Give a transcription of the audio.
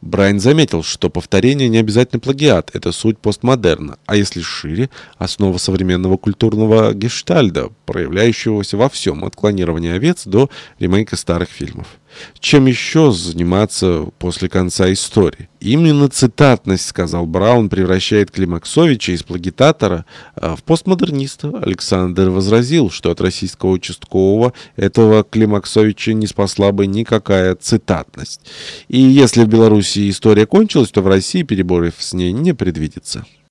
Брайан заметил, что повторение не обязательно плагиат, это суть постмодерна, а если шире, основа современного культурного гештальда, проявляющегося во всем, от клонирования овец до ремейка старых фильмов. Чем еще заниматься после конца истории? Именно цитатность, сказал Браун, превращает Климаксовича из плагиатора в постмодерниста. Александр возразил, что от российского участкового этого Климаксовича не спасла бы никакая цитатность. И если в Белоруссии история кончилась, то в России переборов с ней не предвидится.